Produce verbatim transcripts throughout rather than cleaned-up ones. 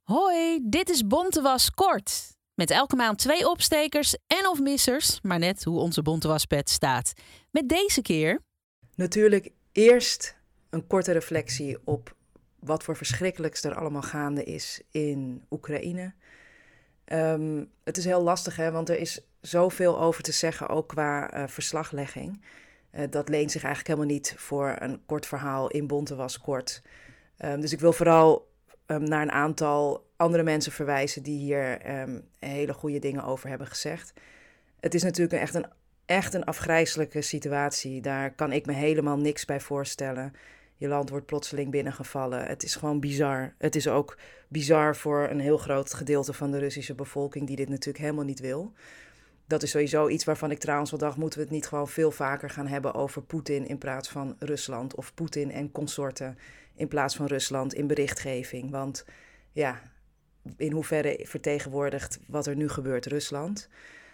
Hoi, dit is Bontewas Kort. Met elke maand twee opstekers en of missers, maar net hoe onze Bontewaspet staat. Met deze keer... Natuurlijk eerst een korte reflectie op wat voor verschrikkelijks er allemaal gaande is in Oekraïne. Um, het is heel lastig, hè, want er is zoveel over te zeggen, ook qua uh, verslaglegging. Uh, dat leent zich eigenlijk helemaal niet voor een kort verhaal in Bontewas Kort. Um, dus ik wil vooral um, naar een aantal andere mensen verwijzen die hier um, hele goede dingen over hebben gezegd. Het is natuurlijk echt een, echt een afgrijselijke situatie. Daar kan ik me helemaal niks bij voorstellen. Je land wordt plotseling binnengevallen. Het is gewoon bizar. Het is ook bizar voor een heel groot gedeelte van de Russische bevolking die dit natuurlijk helemaal niet wil. Dat is sowieso iets waarvan ik trouwens wel dacht, moeten we het niet gewoon veel vaker gaan hebben over Poetin in plaats van Rusland. Of Poetin en consorten in plaats van Rusland in berichtgeving. Want ja, in hoeverre vertegenwoordigt wat er nu gebeurt Rusland?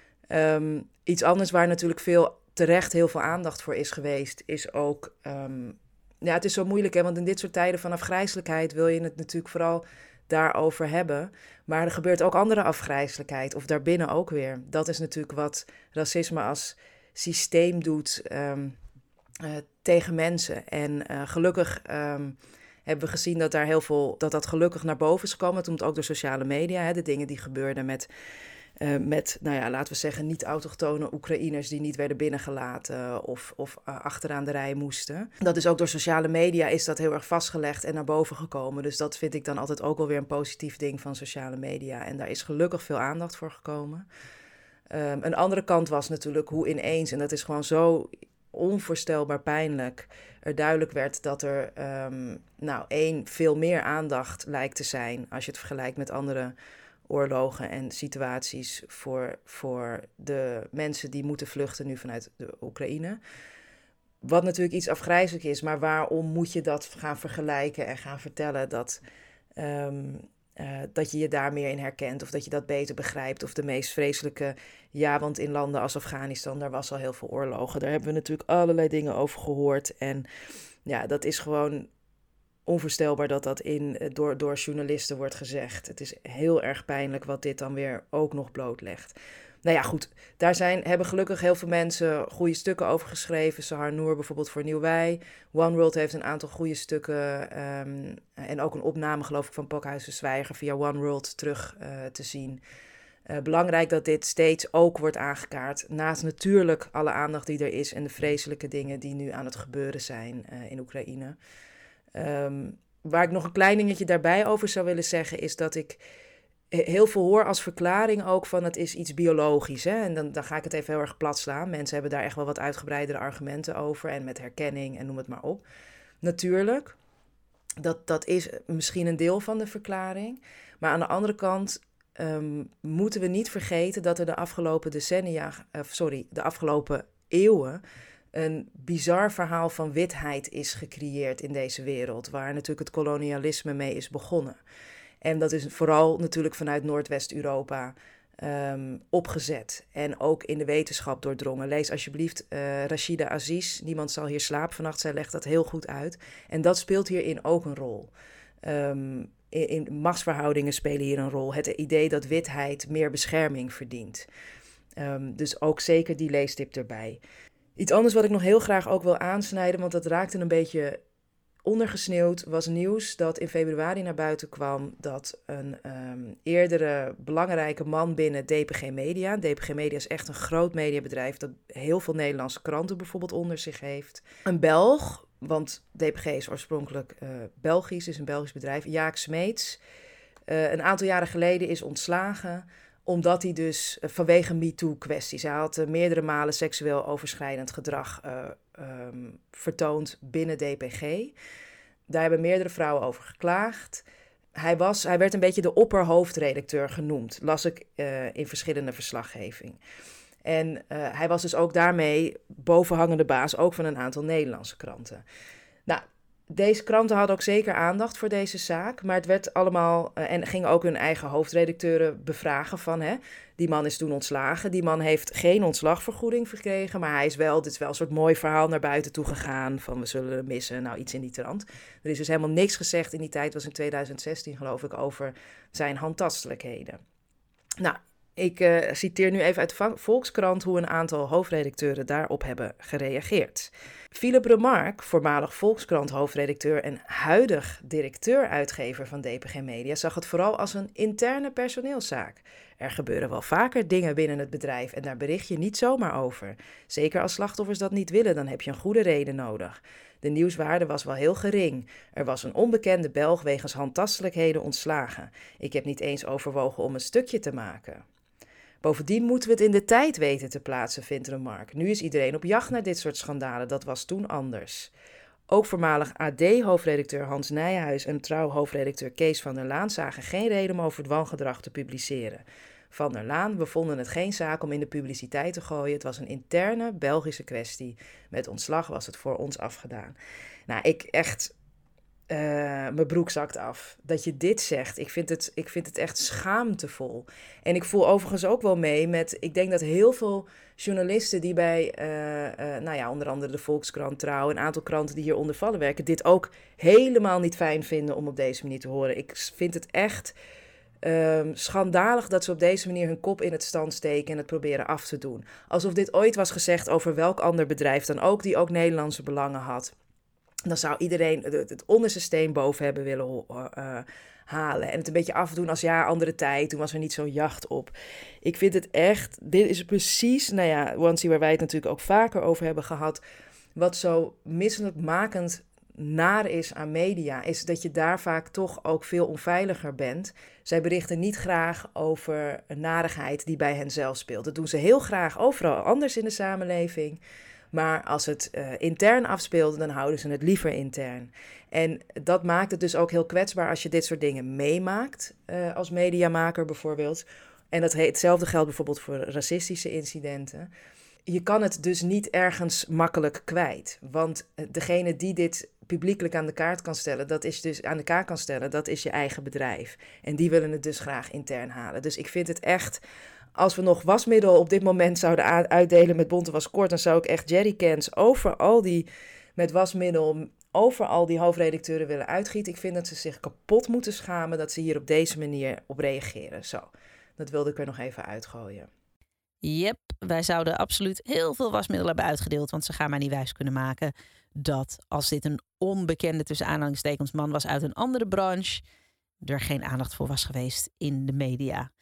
Um, iets anders waar natuurlijk veel terecht heel veel aandacht voor is geweest, is ook... Um, ja, het is zo moeilijk, hè, want in dit soort tijden van afgrijselijkheid wil je het natuurlijk vooral daarover hebben. Maar er gebeurt ook andere afgrijselijkheid, of daarbinnen ook weer. Dat is natuurlijk wat racisme als systeem doet um, uh, tegen mensen. En uh, gelukkig um, hebben we gezien dat daar heel veel, dat dat gelukkig naar boven is gekomen. Dat komt ook door sociale media, hè, de dingen die gebeurden met... Uh, met, nou ja, laten we zeggen, niet-autochtone Oekraïners die niet werden binnengelaten of, of uh, achteraan de rij moesten. Dat is ook door sociale media is dat heel erg vastgelegd en naar boven gekomen. Dus dat vind ik dan altijd ook wel weer een positief ding van sociale media. En daar is gelukkig veel aandacht voor gekomen. Um, een andere kant was natuurlijk hoe ineens, en dat is gewoon zo onvoorstelbaar pijnlijk, er duidelijk werd dat er, um, nou, één, veel meer aandacht lijkt te zijn als je het vergelijkt met andere oorlogen en situaties voor, voor de mensen die moeten vluchten nu vanuit de Oekraïne. Wat natuurlijk iets afgrijzelijk is, maar waarom moet je dat gaan vergelijken en gaan vertellen dat, um, uh, dat je je daar meer in herkent of dat je dat beter begrijpt of de meest vreselijke, ja, want in landen als Afghanistan, daar was al heel veel oorlogen. Daar hebben we natuurlijk allerlei dingen over gehoord en ja, dat is gewoon onvoorstelbaar dat dat in, door, door journalisten wordt gezegd. Het is heel erg pijnlijk wat dit dan weer ook nog blootlegt. Nou ja, goed. Daar zijn, hebben gelukkig heel veel mensen goede stukken over geschreven. Sahar Noor bijvoorbeeld voor Nieuwwij. One World heeft een aantal goede stukken. Um, en ook een opname, geloof ik, van Pakhuis de Zwijger via One World terug uh, te zien. Uh, belangrijk dat dit steeds ook wordt aangekaart. Naast natuurlijk alle aandacht die er is en de vreselijke dingen die nu aan het gebeuren zijn uh, in Oekraïne. Um, waar ik nog een klein dingetje daarbij over zou willen zeggen, is dat ik heel veel hoor als verklaring ook van het is iets biologisch. Hè? En dan, dan ga ik het even heel erg plat slaan. Mensen hebben daar echt wel wat uitgebreidere argumenten over en met herkenning en noem het maar op. Natuurlijk, dat, dat is misschien een deel van de verklaring. Maar aan de andere kant um, moeten we niet vergeten dat er de afgelopen decennia, uh, sorry, de afgelopen eeuwen een bizar verhaal van witheid is gecreëerd in deze wereld, waar natuurlijk het kolonialisme mee is begonnen. En dat is vooral natuurlijk vanuit Noordwest-Europa um, opgezet en ook in de wetenschap doordrongen. Lees alsjeblieft uh, Rashida Aziz, Niemand zal hier slapen vannacht, zij legt dat heel goed uit. En dat speelt hierin ook een rol. Um, in, in machtsverhoudingen spelen hier een rol. Het idee dat witheid meer bescherming verdient. Um, dus ook zeker die leestip erbij. Iets anders wat ik nog heel graag ook wil aansnijden, want dat raakte een beetje ondergesneeuwd, was nieuws dat in februari naar buiten kwam dat een um, eerdere belangrijke man binnen D P G Media, D P G Media is echt een groot mediabedrijf dat heel veel Nederlandse kranten bijvoorbeeld onder zich heeft, een Belg, want D P G is oorspronkelijk uh, Belgisch, is een Belgisch bedrijf, Jaak Smeets, uh, een aantal jaren geleden is ontslagen, omdat hij dus uh, vanwege MeToo-kwesties, hij had uh, meerdere malen seksueel overschrijdend gedrag uh, um, vertoond binnen D P G. Daar hebben meerdere vrouwen over geklaagd. Hij, was, hij werd een beetje de opperhoofdredacteur genoemd, las ik uh, in verschillende verslaggeving. En uh, hij was dus ook daarmee bovenhangende baas, ook van een aantal Nederlandse kranten. Nou, Deze kranten hadden ook zeker aandacht voor deze zaak. Maar het werd allemaal... Uh, en gingen ook hun eigen hoofdredacteuren bevragen van... Hè, die man is toen ontslagen. Die man heeft geen ontslagvergoeding gekregen. Maar hij is wel... Dit is wel een soort mooi verhaal naar buiten toe gegaan. Van we zullen hem missen. Nou, iets in die trant. Er is dus helemaal niks gezegd in die tijd. Was in tweeduizend zestien geloof ik. Over zijn handtastelijkheden. Nou... Ik uh, citeer nu even uit de Volkskrant hoe een aantal hoofdredacteuren daarop hebben gereageerd. Philip Remarque, voormalig Volkskrant-hoofdredacteur en huidig directeur-uitgever van D P G Media, zag het vooral als een interne personeelszaak. Er gebeuren wel vaker dingen binnen het bedrijf en daar bericht je niet zomaar over. Zeker als slachtoffers dat niet willen, dan heb je een goede reden nodig. De nieuwswaarde was wel heel gering. Er was een onbekende Belg wegens handtastelijkheden ontslagen. Ik heb niet eens overwogen om een stukje te maken. Bovendien moeten we het in de tijd weten te plaatsen, vindt Remarque. Nu is iedereen op jacht naar dit soort schandalen, dat was toen anders. Ook voormalig A D-hoofdredacteur Hans Nijhuis en Trouw-hoofdredacteur Kees van der Laan zagen geen reden om over het wangedrag te publiceren. Van der Laan, we vonden het geen zaak om in de publiciteit te gooien. Het was een interne Belgische kwestie. Met ontslag was het voor ons afgedaan. Nou, ik echt... Uh, mijn broek zakt af. Dat je dit zegt. Ik vind, het, ik vind het echt schaamtevol. En ik voel overigens ook wel mee met... Ik denk dat heel veel journalisten die bij... Uh, uh, nou ja, onder andere de Volkskrant, Trouw... een aantal kranten die hieronder vallen werken... dit ook helemaal niet fijn vinden om op deze manier te horen. Ik vind het echt uh, schandalig dat ze op deze manier hun kop in het zand steken... en het proberen af te doen. Alsof dit ooit was gezegd over welk ander bedrijf dan ook... die ook Nederlandse belangen had... Dan zou iedereen het, het onderste steen boven hebben willen uh, halen. En het een beetje afdoen als ja, andere tijd. Toen was er niet zo'n jacht op. Ik vind het echt... Dit is precies, nou ja, Wansie, waar wij het natuurlijk ook vaker over hebben gehad... wat zo misselijkmakend naar is aan media... is dat je daar vaak toch ook veel onveiliger bent. Zij berichten niet graag over een narigheid die bij hen zelf speelt. Dat doen ze heel graag overal anders in de samenleving... Maar als het uh, intern afspeelde, dan houden ze het liever intern. En dat maakt het dus ook heel kwetsbaar als je dit soort dingen meemaakt, uh, als mediamaker bijvoorbeeld. En dat, hetzelfde geldt bijvoorbeeld voor racistische incidenten. Je kan het dus niet ergens makkelijk kwijt. Want degene die dit publiekelijk aan de kaart kan stellen, dat is dus aan de kaart kan stellen, dat is je eigen bedrijf. En die willen het dus graag intern halen. Dus ik vind het echt... Als we nog wasmiddel op dit moment zouden uitdelen met Bonte was kort... dan zou ik echt jerrycans over al die met wasmiddel... over al die hoofdredacteuren willen uitgieten. Ik vind dat ze zich kapot moeten schamen... dat ze hier op deze manier op reageren. Zo, dat wilde ik er nog even uitgooien. Yep, wij zouden absoluut heel veel wasmiddel hebben uitgedeeld... want ze gaan maar niet wijs kunnen maken... dat als dit een onbekende tussen aanhalingstekens man was uit een andere branche... er geen aandacht voor was geweest in de media...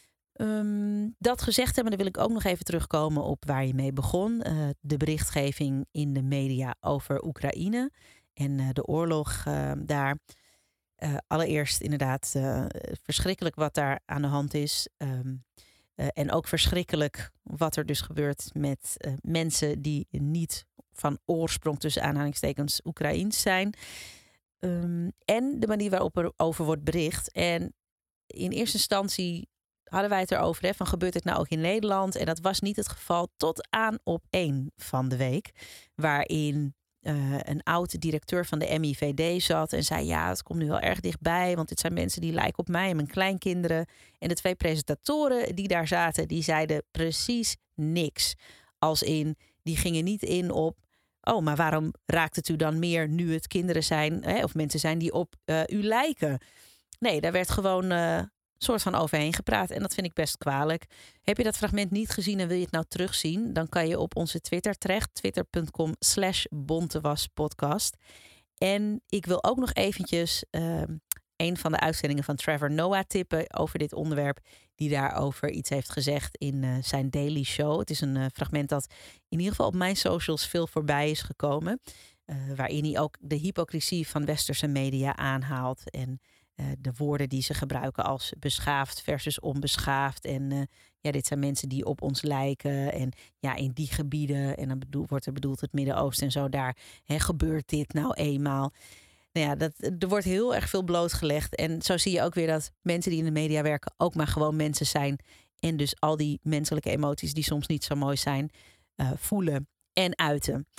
Um, dat gezegd hebben, dan wil ik ook nog even terugkomen op waar je mee begon. Uh, de berichtgeving in de media over Oekraïne en uh, de oorlog uh, daar. Uh, allereerst inderdaad uh, verschrikkelijk wat daar aan de hand is. Um, uh, en ook verschrikkelijk wat er dus gebeurt met uh, mensen die niet van oorsprong tussen aanhalingstekens Oekraïens zijn. Um, en de manier waarop er over wordt bericht. En in eerste instantie hadden wij het erover, hè, van gebeurt het nou ook in Nederland? En dat was niet het geval tot aan op één van de week. Waarin uh, een oud-directeur van de M I V D zat en zei... ja, het komt nu wel erg dichtbij, want dit zijn mensen die lijken op mij en mijn kleinkinderen. En de twee presentatoren die daar zaten, die zeiden precies niks. Als in, die gingen niet in op... oh, maar waarom raakt het u dan meer nu het kinderen zijn... Hè, of mensen zijn die op uh, u lijken? Nee, daar werd gewoon... Uh, soort van overheen gepraat. En dat vind ik best kwalijk. Heb je dat fragment niet gezien en wil je het nou terugzien... dan kan je op onze Twitter terecht. Twitter.com slash bontewaspodcast. En ik wil ook nog eventjes... Uh, een van de uitzendingen van Trevor Noah tippen... over dit onderwerp. Die daarover iets heeft gezegd in uh, zijn Daily Show. Het is een uh, fragment dat in ieder geval op mijn socials veel voorbij is gekomen. Uh, waarin hij ook de hypocrisie van westerse media aanhaalt... en Uh, de woorden die ze gebruiken als beschaafd versus onbeschaafd. En uh, ja, dit zijn mensen die op ons lijken. En ja, in die gebieden, en dan bedoel, wordt er bedoeld het Midden-Oosten en zo, daar hè, gebeurt dit nou eenmaal. Nou ja, dat, er wordt heel erg veel blootgelegd. En zo zie je ook weer dat mensen die in de media werken ook maar gewoon mensen zijn. En dus al die menselijke emoties die soms niet zo mooi zijn, uh, voelen en uiten.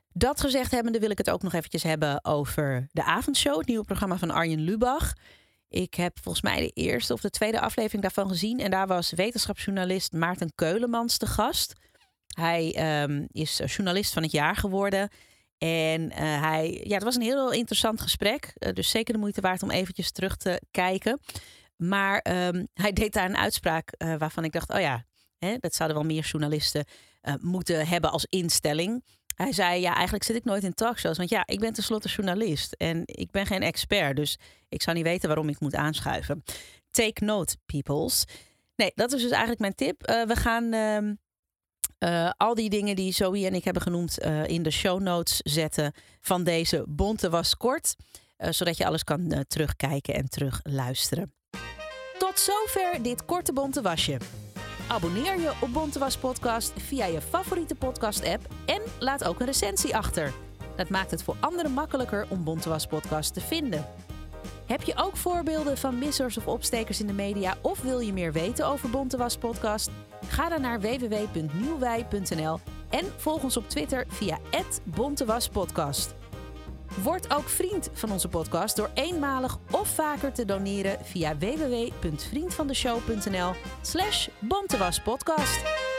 Dat gezegd hebbende wil ik het ook nog eventjes hebben over de avondshow. Het nieuwe programma van Arjen Lubach. Ik heb volgens mij de eerste of de tweede aflevering daarvan gezien. En daar was wetenschapsjournalist Maarten Keulemans te gast. Hij um, is journalist van het jaar geworden. En uh, hij, ja, het was een heel interessant gesprek. Uh, dus zeker de moeite waard om eventjes terug te kijken. Maar um, hij deed daar een uitspraak uh, waarvan ik dacht... oh ja, hè, dat zouden wel meer journalisten uh, moeten hebben als instelling. Hij zei, ja, eigenlijk zit ik nooit in talkshows. Want ja, ik ben tenslotte journalist. En ik ben geen expert. Dus ik zou niet weten waarom ik moet aanschuiven. Take note, peoples. Nee, dat is dus eigenlijk mijn tip. Uh, we gaan... Uh, Uh, al die dingen die Zoe en ik hebben genoemd uh, in de show notes zetten van deze Bonte Was Kort. Uh, zodat je alles kan uh, terugkijken en terugluisteren. Tot zover dit korte Bonte Wasje. Abonneer je op Bonte Was Podcast via je favoriete podcast app en laat ook een recensie achter. Dat maakt het voor anderen makkelijker om Bonte Was Podcast te vinden. Heb je ook voorbeelden van missers of opstekers in de media of wil je meer weten over Bonte Was Podcast? Ga dan naar w w w punt nieuwwij punt n l en volg ons op Twitter via at bontewaspodcast. Word ook vriend van onze podcast door eenmalig of vaker te doneren via w w w punt vriendvandeshow punt n l slash bontewaspodcast.